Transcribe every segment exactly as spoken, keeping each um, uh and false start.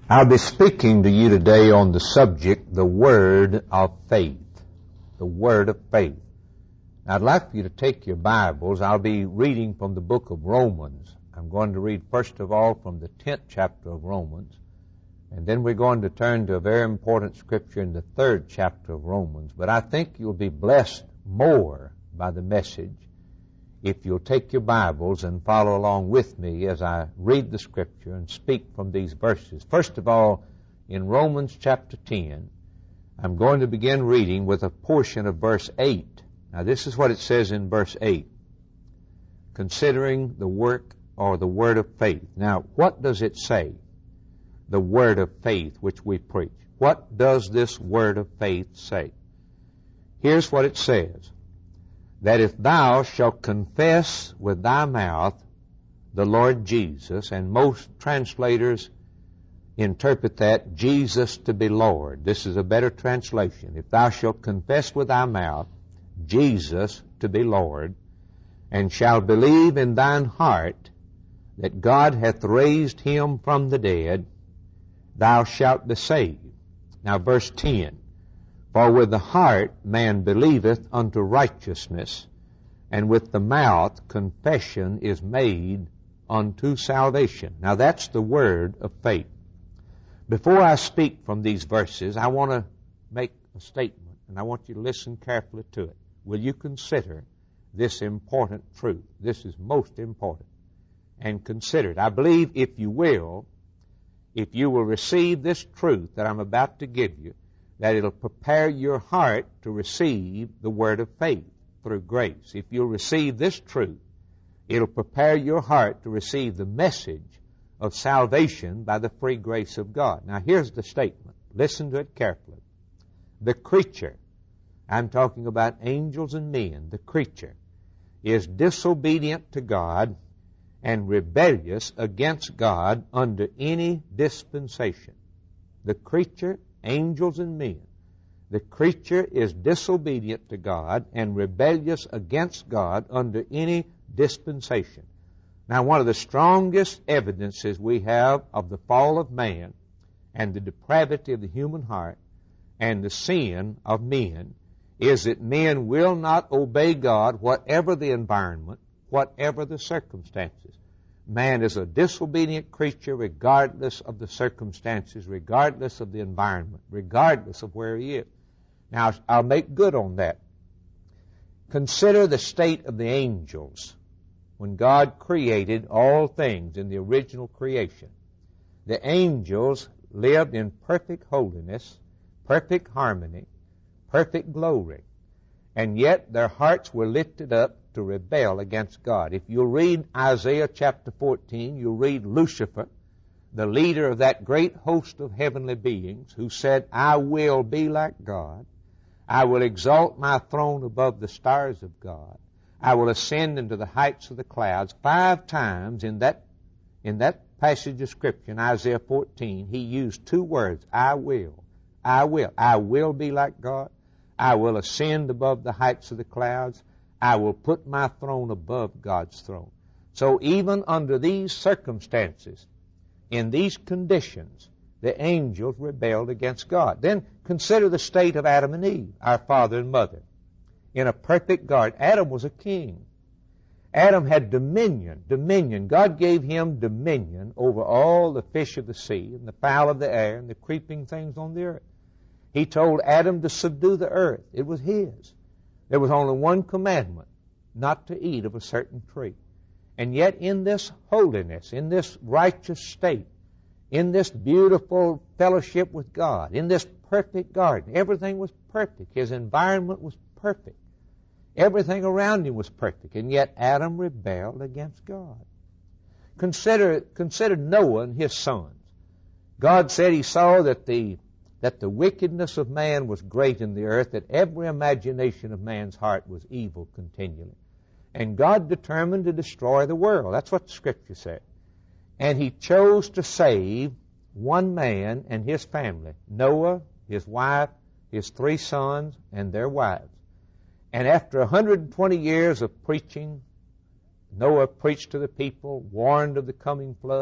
I'll be speaking to you today on the subject, the Word of Faith. The Word of Faith. Now, I'd like for you to take your Bibles. I'll be reading from the book of Romans. I'm going to read first of all from the tenth chapter of Romans, and then we're going to turn to a very important scripture in the third chapter of Romans. But I think you'll be blessed more by the message if you'll take your Bibles and follow along with me as I read the Scripture and speak from these verses. First of all, in Romans chapter ten, I'm going to begin reading with a portion of verse eight. Now, this is what it says in verse eight, considering the work or the word of faith. Now, what does it say, the word of faith which we preach? What does this word of faith say? Here's what it says. That if thou shalt confess with thy mouth the Lord Jesus, and most translators interpret that Jesus to be Lord. This is a better translation. If thou shalt confess with thy mouth Jesus to be Lord, and shalt believe in thine heart that God hath raised him from the dead, thou shalt be saved. Now verse ten. For with the heart man believeth unto righteousness, and with the mouth confession is made unto salvation. Now that's the word of faith. Before I speak from these verses, I want to make a statement, and I want you to listen carefully to it. Will you consider this important truth? This is most important. And consider it. I believe if you will, if you will receive this truth that I'm about to give you, that it'll prepare your heart to receive the word of faith through grace. If you'll receive this truth, it'll prepare your heart to receive the message of salvation by the free grace of God. Now here's the statement. Listen to it carefully. The creature, I'm talking about angels and men, the creature is disobedient to God and rebellious against God under any dispensation. The creature, angels and men. The creature is disobedient to God and rebellious against God under any dispensation. Now, one of the strongest evidences we have of the fall of man and the depravity of the human heart and the sin of men is that men will not obey God whatever the environment, whatever the circumstances. Man is a disobedient creature regardless of the circumstances, regardless of the environment, regardless of where he is. Now, I'll make good on that. Consider the state of the angels when God created all things in the original creation. The angels lived in perfect holiness, perfect harmony, perfect glory, and yet their hearts were lifted up to rebel against God. If you read Isaiah chapter fourteen, you'll read Lucifer, the leader of that great host of heavenly beings, who said, I will be like God. I will exalt my throne above the stars of God. I will ascend into the heights of the clouds. Five times in that, in that passage of Scripture, in Isaiah fourteen, he used two words, I will. I will. I will be like God. I will ascend above the heights of the clouds. I will put my throne above God's throne. So even under these circumstances, in these conditions, the angels rebelled against God. Then consider the state of Adam and Eve, our father and mother. In a perfect garden, Adam was a king. Adam had dominion, dominion. God gave him dominion over all the fish of the sea and the fowl of the air and the creeping things on the earth. He told Adam to subdue the earth. It was his. There was only one commandment, not to eat of a certain tree. And yet in this holiness, in this righteous state, in this beautiful fellowship with God, in this perfect garden, everything was perfect. His environment was perfect. Everything around him was perfect. And yet Adam rebelled against God. Consider, consider Noah and his sons. God said he saw that the that the wickedness of man was great in the earth, that every imagination of man's heart was evil continually. And God determined to destroy the world. That's what the Scripture said. And he chose to save one man and his family, Noah, his wife, his three sons, and their wives. And after one hundred twenty years of preaching, Noah preached to the people, warned of the coming flood,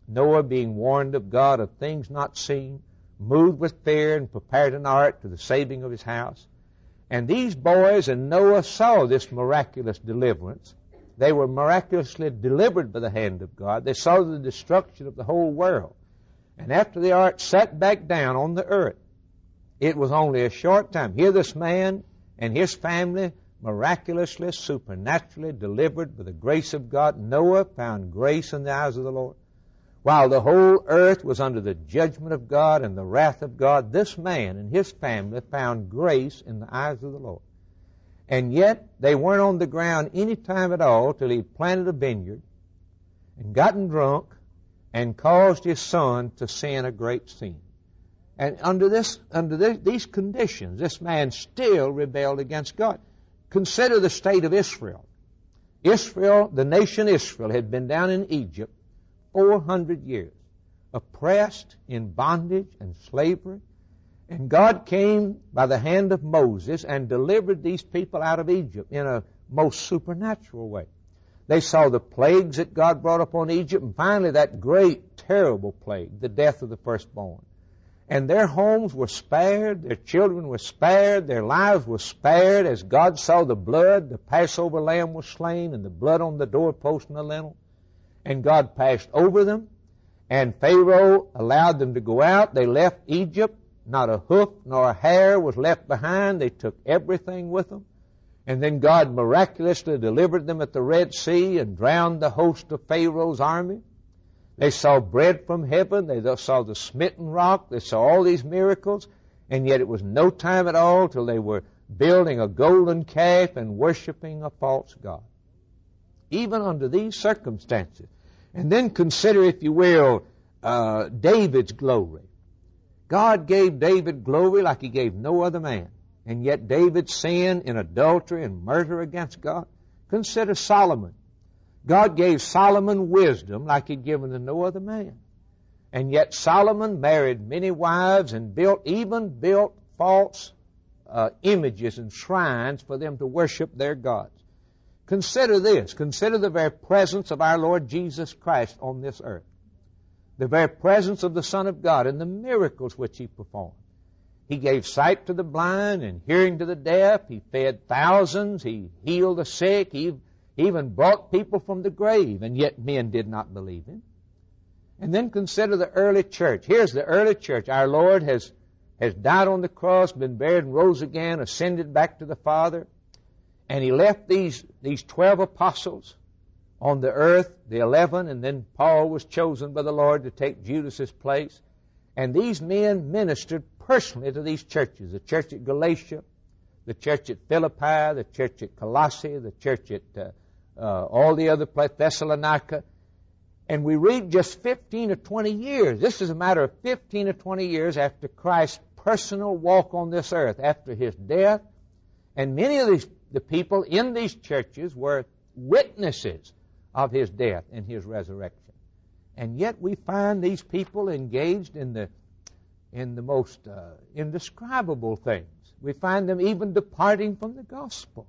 Noah being warned of God of things not seen, moved with fear and prepared an ark to the saving of his house. And these boys and Noah saw this miraculous deliverance. They were miraculously delivered by the hand of God. They saw the destruction of the whole world. And after the ark sat back down on the earth, it was only a short time. Here this man and his family miraculously, supernaturally delivered by the grace of God. Noah found grace in the eyes of the Lord. While the whole earth was under the judgment of God and the wrath of God, this man and his family found grace in the eyes of the Lord. And yet, they weren't on the ground any time at all till he planted a vineyard and gotten drunk and caused his son to sin a great sin. And under this, under this, these conditions, this man still rebelled against God. Consider the state of Israel. Israel, the nation Israel, had been down in Egypt four hundred years, oppressed in bondage and slavery. And God came by the hand of Moses and delivered these people out of Egypt in a most supernatural way. They saw the plagues that God brought upon Egypt, and finally that great, terrible plague, the death of the firstborn. And their homes were spared, their children were spared, their lives were spared as God saw the blood. The Passover lamb was slain and the blood on the doorpost and the lintel. And God passed over them, and Pharaoh allowed them to go out. They left Egypt. Not a hoof nor a hair was left behind. They took everything with them. And then God miraculously delivered them at the Red Sea and drowned the host of Pharaoh's army. They saw bread from heaven. They saw the smitten rock. They saw all these miracles. And yet it was no time at all till they were building a golden calf and worshiping a false god. Even under these circumstances. And then consider, if you will, uh, David's glory. God gave David glory like he gave no other man. And yet David sinned in adultery and murder against God. Consider Solomon. God gave Solomon wisdom like he'd given to no other man. And yet Solomon married many wives and built, even built false uh, images and shrines for them to worship their gods. Consider this. Consider the very presence of our Lord Jesus Christ on this earth. The very presence of the Son of God and the miracles which he performed. He gave sight to the blind and hearing to the deaf. He fed thousands. He healed the sick. He even brought people from the grave, and yet men did not believe him. And then consider the early church. Here's the early church. Our Lord has, has died on the cross, been buried and rose again, ascended back to the Father. And he left these, these twelve apostles on the earth, the eleven, and then Paul was chosen by the Lord to take Judas's place. And these men ministered personally to these churches, the church at Galatia, the church at Philippi, the church at Colossae, the church at uh, uh, all the other places, Thessalonica. And we read just fifteen or twenty years. This is a matter of fifteen or twenty years after Christ's personal walk on this earth, after his death. And many of these, the people in these churches were witnesses of his death and his resurrection. And yet we find these people engaged in the in the most uh, indescribable things. We find them even departing from the gospel.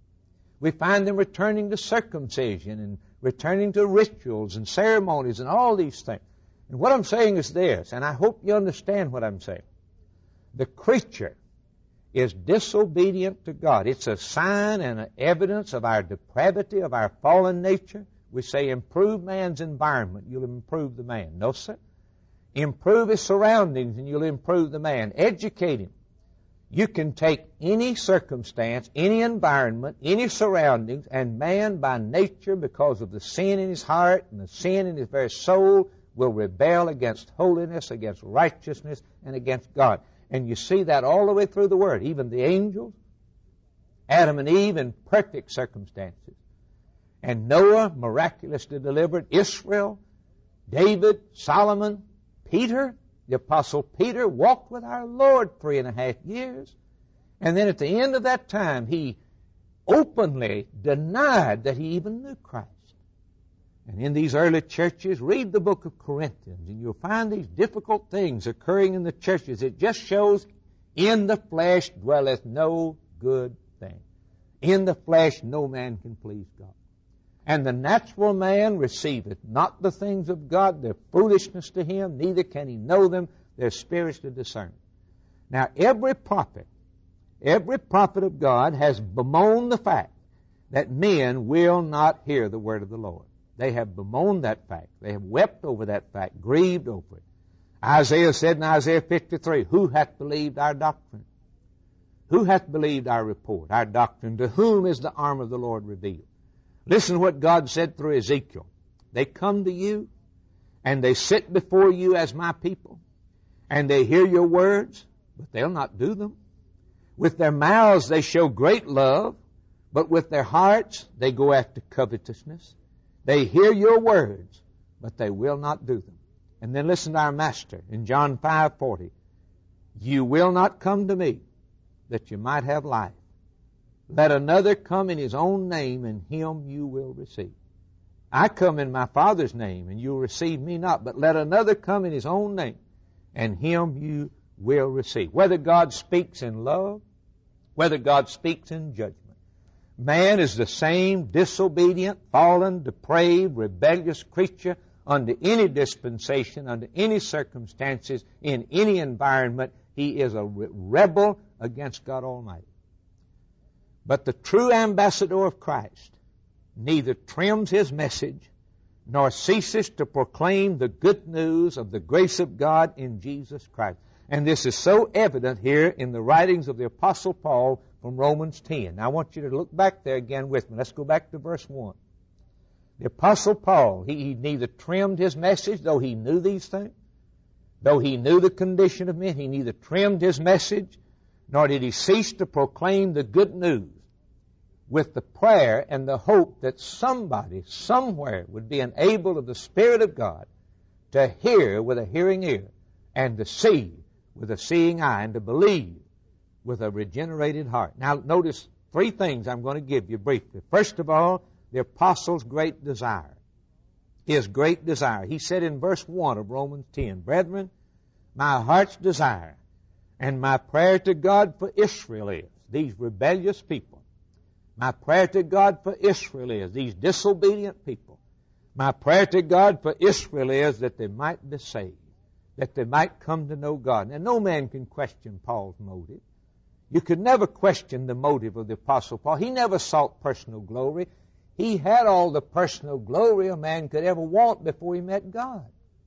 We find them returning to circumcision and returning to rituals and ceremonies and all these things. And what I'm saying is this, and I hope you understand what I'm saying. The creature is disobedient to God. It's a sign and an evidence of our depravity, of our fallen nature. We say improve man's environment, you'll improve the man. No, sir. Improve his surroundings and you'll improve the man. Educate him. You can take any circumstance, any environment, any surroundings, and man by nature, because of the sin in his heart and the sin in his very soul, will rebel against holiness, against righteousness, and against God. And you see that all the way through the Word. Even the angels, Adam and Eve in perfect circumstances. And Noah miraculously delivered. Israel, David, Solomon, Peter, the Apostle Peter walked with our Lord three and a half years. And then at the end of that time, he openly denied that he even knew Christ. And in these early churches, read the book of Corinthians, and you'll find these difficult things occurring in the churches. It just shows in the flesh dwelleth no good thing. In the flesh no man can please God. And the natural man receiveth not the things of God, they're foolishness to him, neither can he know them, they're spiritually discerned. Now, every prophet, every prophet of God has bemoaned the fact that men will not hear the word of the Lord. They have bemoaned that fact. They have wept over that fact, grieved over it. Isaiah said in Isaiah fifty-three, who hath believed our doctrine? Who hath believed our report, our doctrine? To whom is the arm of the Lord revealed? Listen to what God said through Ezekiel. They come to you, and they sit before you as my people, and they hear your words, but they'll not do them. With their mouths they show great love, but with their hearts they go after covetousness. They hear your words, but they will not do them. And then listen to our Master in John five forty. You will not come to me, that you might have life. Let another come in his own name, and him you will receive. I come in my Father's name, and you'll receive me not. But let another come in his own name, and him you will receive. Whether God speaks in love, whether God speaks in judgment. Man is the same disobedient, fallen, depraved, rebellious creature under any dispensation, under any circumstances, in any environment. He is a rebel against God Almighty. But the true ambassador of Christ neither trims his message nor ceases to proclaim the good news of the grace of God in Jesus Christ. And this is so evident here in the writings of the Apostle Paul from Romans ten. Now I want you to look back there again with me. Let's go back to verse one. The Apostle Paul, he, he neither trimmed his message, though he knew these things, though he knew the condition of men, he neither trimmed his message, nor did he cease to proclaim the good news with the prayer and the hope that somebody, somewhere, would be enabled of the Spirit of God to hear with a hearing ear, and to see with a seeing eye, and to believe with a regenerated heart. Now notice three things I'm going to give you briefly. First of all, the apostle's great desire. His great desire. He said in verse one of Romans ten, Brethren, my heart's desire and my prayer to God for Israel is, these rebellious people. My prayer to God for Israel is, these disobedient people. My prayer to God for Israel is that they might be saved, that they might come to know God. Now, no man can question Paul's motive. You could never question the motive of the Apostle Paul. He never sought personal glory. He had all the personal glory a man could ever want before he met God.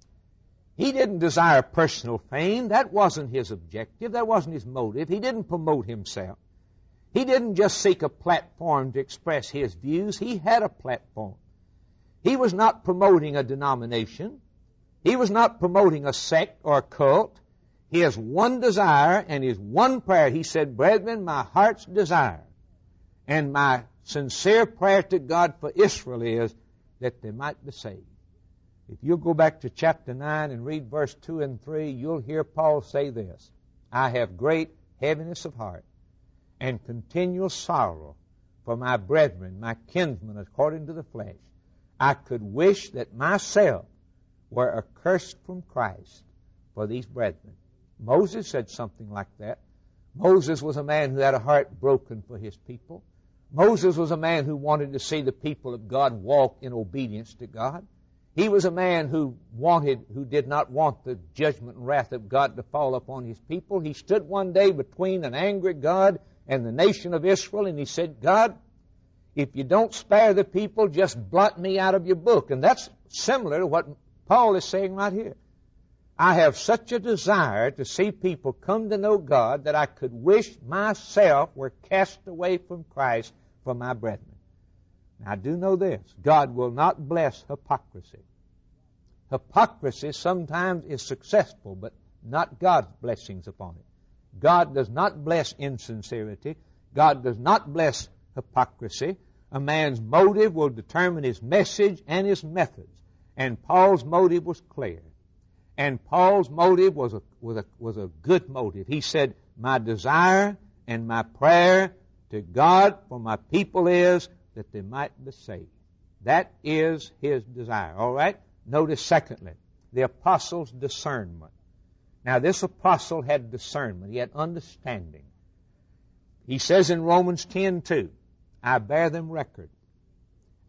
He didn't desire personal fame. That wasn't his objective. That wasn't his motive. He didn't promote himself. He didn't just seek a platform to express his views. He had a platform. He was not promoting a denomination. He was not promoting a sect or a cult. He has one desire and his one prayer. He said, Brethren, my heart's desire and my sincere prayer to God for Israel is that they might be saved. If you'll go back to chapter nine and read verse two and three, you'll hear Paul say this, I have great heaviness of heart and continual sorrow for my brethren, my kinsmen, according to the flesh. I could wish that myself were accursed from Christ for these brethren. Moses said something like that. Moses was a man who had a heart broken for his people. Moses was a man who wanted to see the people of God walk in obedience to God. He was a man who wanted, who did not want the judgment and wrath of God to fall upon his people. He stood one day between an angry God and the nation of Israel, and he said, God, if you don't spare the people, just blot me out of your book. And that's similar to what Paul is saying right here. I have such a desire to see people come to know God that I could wish myself were cast away from Christ for my brethren. Now, I do know this. God will not bless hypocrisy. Hypocrisy sometimes is successful, but not God's blessings upon it. God does not bless insincerity. God does not bless hypocrisy. A man's motive will determine his message and his methods. And Paul's motive was clear. And Paul's motive was a, was a, was a good motive. He said, my desire and my prayer to God for my people is that they might be saved. That is his desire. All right? Notice, secondly, the apostle's discernment. Now, this apostle had discernment. He had understanding. He says in Romans ten two, I bear them record.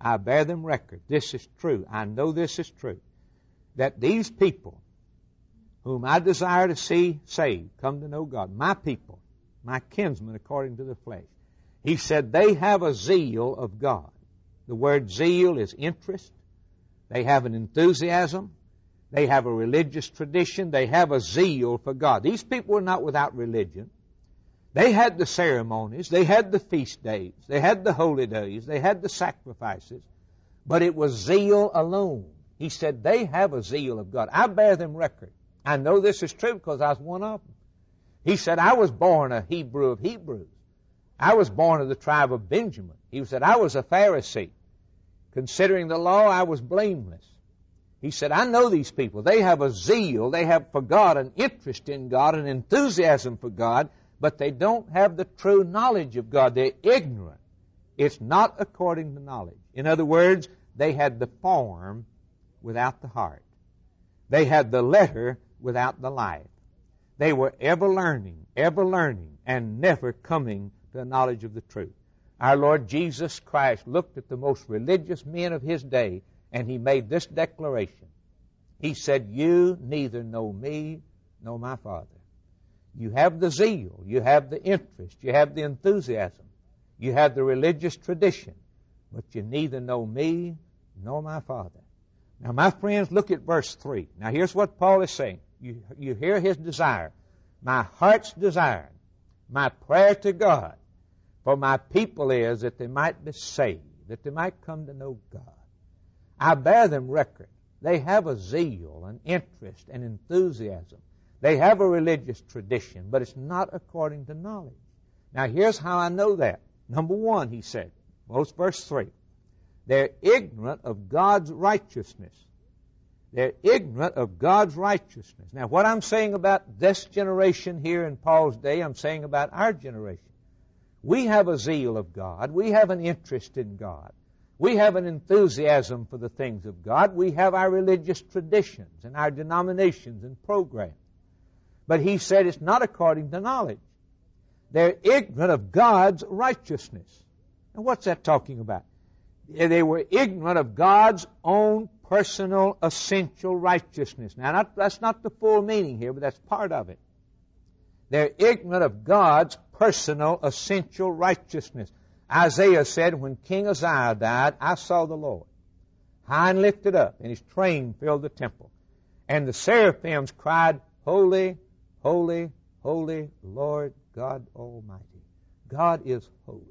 I bear them record. This is true. I know this is true. That these people whom I desire to see saved, come to know God, my people, my kinsmen according to the flesh, he said they have a zeal of God. The word zeal is interest. They have an enthusiasm. They have a religious tradition. They have a zeal for God. These people were not without religion. They had the ceremonies. They had the feast days. They had the holy days. They had the sacrifices. But it was zeal alone. He said they have a zeal of God. I bear them record. I know this is true because I was one of them. He said, I was born a Hebrew of Hebrews. I was born of the tribe of Benjamin. He said, I was a Pharisee. Considering the law, I was blameless. He said, I know these people. They have a zeal. They have for God, an interest in God, an enthusiasm for God, but they don't have the true knowledge of God. They're ignorant. It's not according to knowledge. In other words, they had the form without the heart. They had the letter without the life. They were ever learning, ever learning, and never coming to a knowledge of the truth. Our Lord Jesus Christ looked at the most religious men of His day, and He made this declaration. He said, you neither know me nor my Father. You have the zeal, you have the interest, you have the enthusiasm, you have the religious tradition, but you neither know me nor my Father. Now, my friends, look at verse three. Now, here's what Paul is saying. You, you hear his desire. My heart's desire, my prayer to God for my people is that they might be saved, that they might come to know God. I bear them record. They have a zeal, an interest, an enthusiasm. They have a religious tradition, but it's not according to knowledge. Now, here's how I know that. Number one, he said, most verse three, they're ignorant of God's righteousness. They're ignorant of God's righteousness. Now, what I'm saying about this generation here in Paul's day, I'm saying about our generation. We have a zeal of God. We have an interest in God. We have an enthusiasm for the things of God. We have our religious traditions and our denominations and programs. But he said it's not according to knowledge. They're ignorant of God's righteousness. Now, what's that talking about? They were ignorant of God's own personal, essential righteousness. Now, not, that's not the full meaning here, but that's part of it. They're ignorant of God's personal, essential righteousness. Isaiah said, when King Uzziah died, I saw the Lord, high and lifted up, and His train filled the temple. And the seraphims cried, Holy, holy, holy, Lord God Almighty. God is holy.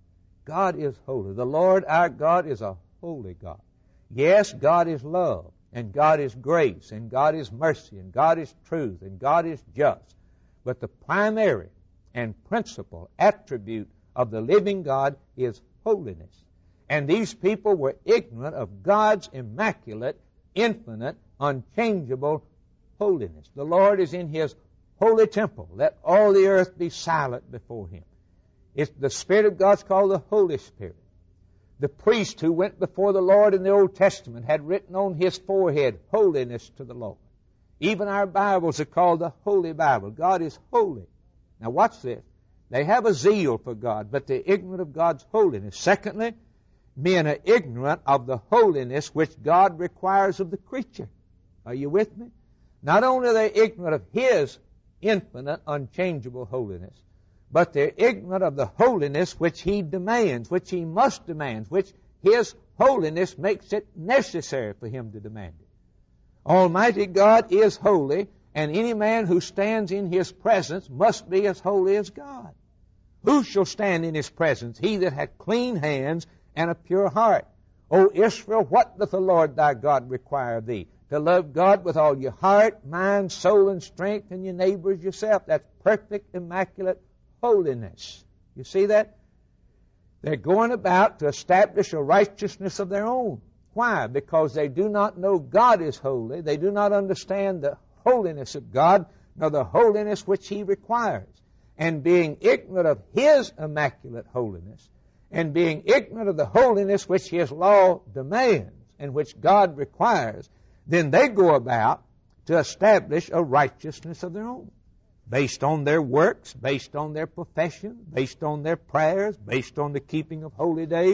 God is holy. The Lord our God is a holy God. Yes, God is love, and God is grace, and God is mercy, and God is truth, and God is just. But the primary and principal attribute of the living God is holiness. And these people were ignorant of God's immaculate, infinite, unchangeable holiness. The Lord is in His holy temple. Let all the earth be silent before Him. It's the Spirit of God's called the Holy Spirit. The priest who went before the Lord in the Old Testament had written on his forehead, holiness to the Lord. Even our Bibles are called the Holy Bible. God is holy. Now watch this. They have a zeal for God, but they're ignorant of God's holiness. Secondly, men are ignorant of the holiness which God requires of the creature. Are you with me? Not only are they ignorant of His infinite, unchangeable holiness, but they're ignorant of the holiness which He demands, which He must demand, which His holiness makes it necessary for Him to demand it. Almighty God is holy, and any man who stands in His presence must be as holy as God. Who shall stand in His presence? He that hath clean hands and a pure heart. O Israel, what doth the Lord thy God require of thee? To love God with all your heart, mind, soul, and strength, and your neighbor as yourself. That's perfect, immaculate holiness. You see that? They're going about to establish a righteousness of their own. Why? Because they do not know God is holy. They do not understand the holiness of God, nor the holiness which He requires. And being ignorant of His immaculate holiness, and being ignorant of the holiness which His law demands, and which God requires, then they go about to establish a righteousness of their own, based on their works, based on their profession, based on their prayers, based on the keeping of holy days,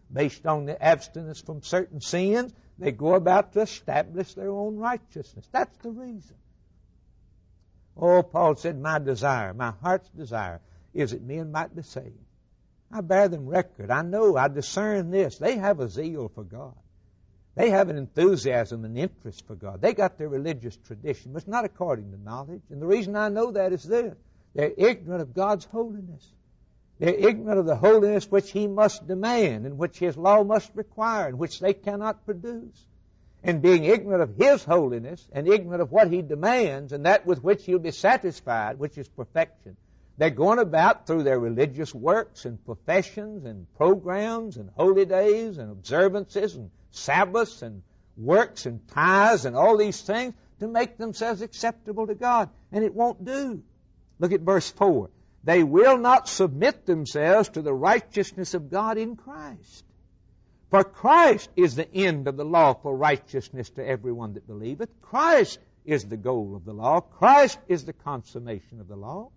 based on the abstinence from certain sins. They go about to establish their own righteousness. That's the reason. Oh, Paul said, my desire, my heart's desire, is that men might be saved. I bear them record. I know, I discern this. They have a zeal for God. They have an enthusiasm and interest for God. They got their religious tradition, but it's not according to knowledge. And the reason I know that is this. They're ignorant of God's holiness. They're ignorant of the holiness which He must demand and which His law must require and which they cannot produce. And being ignorant of His holiness and ignorant of what He demands and that with which He'll be satisfied, which is perfection, they're going about through their religious works and professions and programs and holy days and observances and Sabbaths and works and tithes and all these things to make themselves acceptable to God. And it won't do. Look at verse four. They will not submit themselves to the righteousness of God in Christ. For Christ is the end of the law for righteousness to everyone that believeth. Christ is the goal of the law. Christ is the consummation of the law.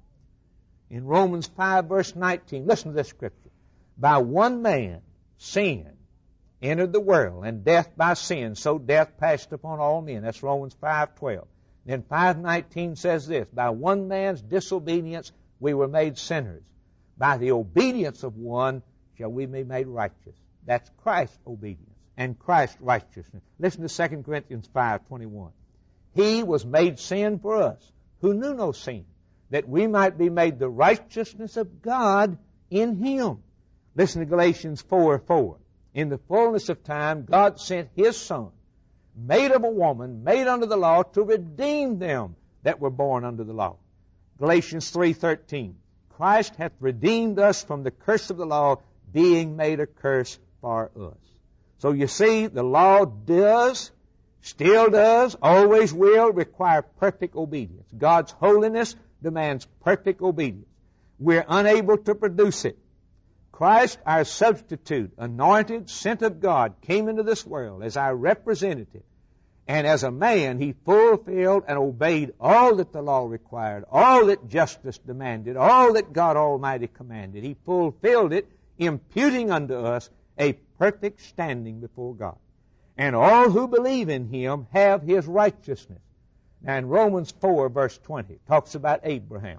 In Romans five, verse nineteen, listen to this scripture. By one man, sin entered the world, and death by sin, so death passed upon all men. That's Romans five twelve. Then five nineteen says this, by one man's disobedience we were made sinners. By the obedience of one shall we be made righteous. That's Christ's obedience and Christ's righteousness. Listen to Second Corinthians five twenty-one. He was made sin for us, who knew no sin, that we might be made the righteousness of God in Him. Listen to Galatians four four. In the fullness of time, God sent His Son, made of a woman, made under the law, to redeem them that were born under the law. Galatians three thirteen. Christ hath redeemed us from the curse of the law, being made a curse for us. So you see, the law does, still does, always will require perfect obedience. God's holiness demands perfect obedience. We're unable to produce it. Christ, our substitute, anointed, sent of God, came into this world as our representative. And as a man, He fulfilled and obeyed all that the law required, all that justice demanded, all that God Almighty commanded. He fulfilled it, imputing unto us a perfect standing before God. And all who believe in Him have His righteousness. Now in Romans four, verse twenty, it talks about Abraham.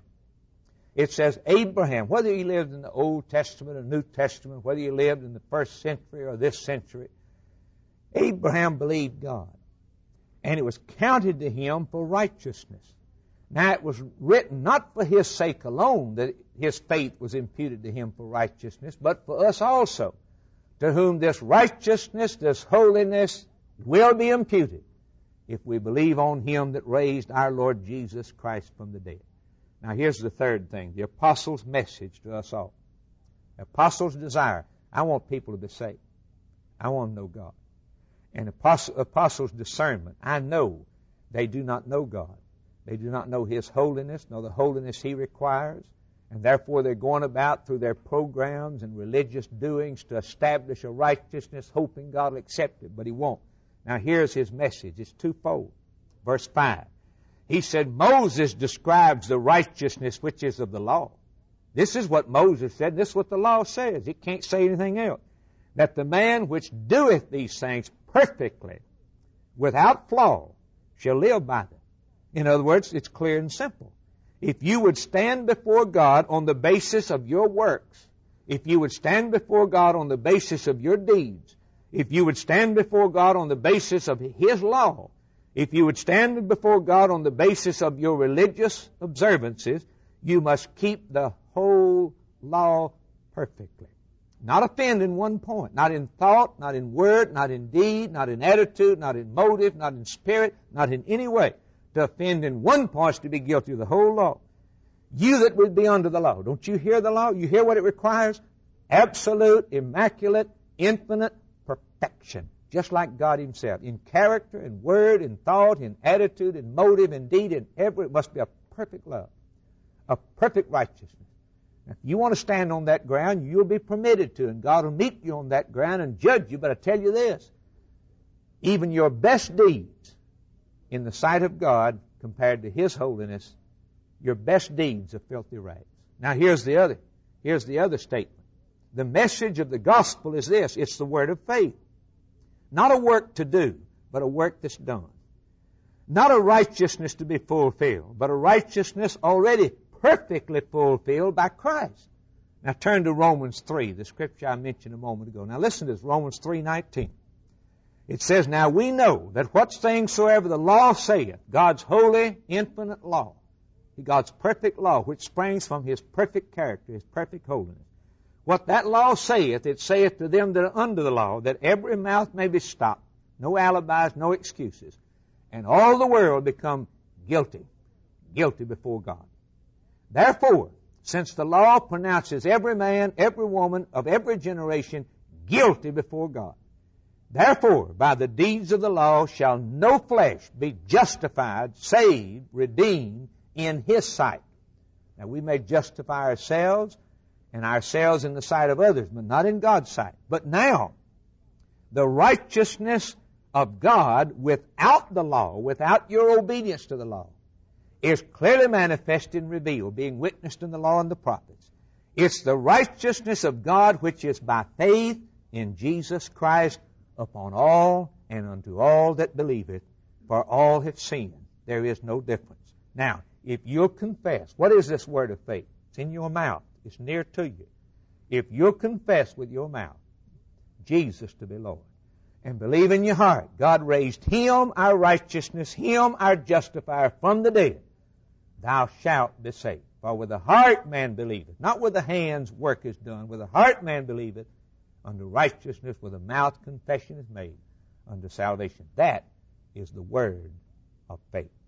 It says, Abraham, whether he lived in the Old Testament or New Testament, whether he lived in the first century or this century, Abraham believed God. And it was counted to him for righteousness. Now it was written not for his sake alone that his faith was imputed to him for righteousness, but for us also, to whom this righteousness, this holiness will be imputed if we believe on Him that raised our Lord Jesus Christ from the dead. Now here's the third thing, the apostles' message to us all. The apostles' desire. I want people to be saved. I want to know God. And apostle, apostles' discernment. I know they do not know God. They do not know His holiness, nor the holiness He requires. And therefore they're going about through their programs and religious doings to establish a righteousness, hoping God will accept it, but He won't. Now here's His message. It's twofold. Verse five. He said, Moses describes the righteousness which is of the law. This is what Moses said. This is what the law says. It can't say anything else. That the man which doeth these things perfectly, without flaw, shall live by them. In other words, it's clear and simple. If you would stand before God on the basis of your works, if you would stand before God on the basis of your deeds, if you would stand before God on the basis of His law, if you would stand before God on the basis of your religious observances, you must keep the whole law perfectly. Not offend in one point, not in thought, not in word, not in deed, not in attitude, not in motive, not in spirit, not in any way. To offend in one point is to be guilty of the whole law. You that would be under the law, don't you hear the law? You hear what it requires? Absolute, immaculate, infinite perfection. Just like God Himself, in character, in word, in thought, in attitude, in motive, in deed, in every, it must be a perfect love, a perfect righteousness. Now, if you want to stand on that ground, you'll be permitted to, and God will meet you on that ground and judge you. But I tell you this, even your best deeds in the sight of God, compared to His holiness, your best deeds are filthy rags. Now here's the other, here's the other statement. The message of the gospel is this. It's the word of faith. Not a work to do, but a work that's done. Not a righteousness to be fulfilled, but a righteousness already perfectly fulfilled by Christ. Now turn to Romans three, the scripture I mentioned a moment ago. Now listen to this, Romans three nineteen. It says, now we know that what things soever the law saith, God's holy, infinite law, God's perfect law, which springs from His perfect character, His perfect holiness. What that law saith, it saith to them that are under the law, that every mouth may be stopped, no alibis, no excuses, and all the world become guilty, guilty before God. Therefore, since the law pronounces every man, every woman of every generation guilty before God, therefore, by the deeds of the law shall no flesh be justified, saved, redeemed in His sight. Now, we may justify ourselves and ourselves in the sight of others, but not in God's sight. But now, the righteousness of God without the law, without your obedience to the law, is clearly manifested and revealed, being witnessed in the law and the prophets. It's the righteousness of God which is by faith in Jesus Christ upon all and unto all that believeth, for all have sinned. There is no difference. Now, if you'll confess, what is this word of faith? It's in your mouth. It's near to you. If you'll confess with your mouth Jesus to be Lord, and believe in your heart God raised Him, our righteousness, Him, our justifier, from the dead, thou shalt be saved. For with the heart man believeth, not with the hands work is done, with the heart man believeth unto righteousness, with the mouth confession is made unto salvation. That is the word of faith.